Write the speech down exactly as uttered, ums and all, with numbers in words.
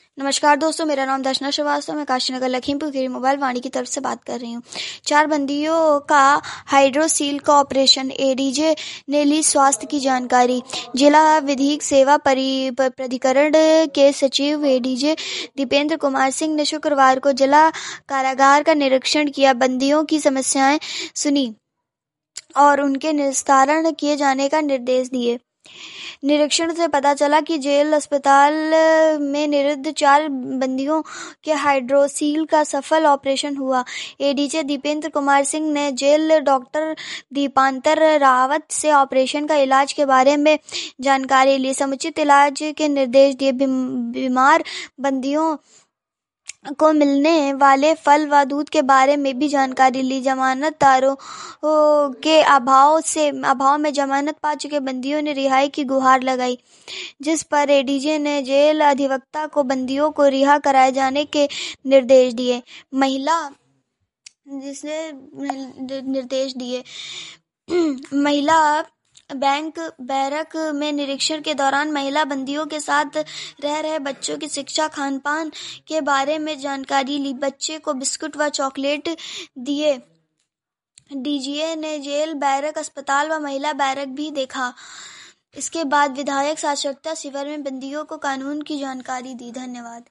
नमस्कार दोस्तों, मेरा नाम दर्शना श्रीवास्तव, मैं काशीनगर लखीमपुर खीरी मोबाइल वाणी की तरफ से बात कर रही हूँ। चार बंदियों का हाइड्रोसील का ऑपरेशन, एडीजे ने ली स्वास्थ्य की जानकारी। जिला विधिक सेवा परि प्राधिकरण के सचिव एडीजे दीपेंद्र कुमार सिंह ने शुक्रवार को जिला कारागार का निरीक्षण किया, बंदियों की समस्याएं सुनी और उनके निस्तारण किए जाने का निर्देश दिए। निरीक्षण से पता चला कि जेल अस्पताल में निरुद्ध चार बंदियों के हाइड्रोसील का सफल ऑपरेशन हुआ। एडीजे दीपेंद्र कुमार सिंह ने जेल डॉक्टर दीपांतर रावत से ऑपरेशन का इलाज के बारे में जानकारी ली, समुचित इलाज के निर्देश दिए। बीमार बंदियों को मिलने वाले फल व दूध के बारे में भी जानकारी ली। जमानतदारों के अभाव से अभाव में जमानत पा चुके बंदियों ने रिहाई की गुहार लगाई, जिस पर एडीजे ने जेल अधिवक्ता को बंदियों को रिहा कराए जाने के निर्देश दिए। महिला जिसने निर्देश दिए महिला बैंक बैरक में निरीक्षण के दौरान महिला बंदियों के साथ रह रहे बच्चों की शिक्षा, खान पान के बारे में जानकारी ली। बच्चे को बिस्कुट व चॉकलेट दिए। डीजीए ने जेल बैरक, अस्पताल व महिला बैरक भी देखा। इसके बाद विधायक साक्षरता शिविर में बंदियों को कानून की जानकारी दी। धन्यवाद।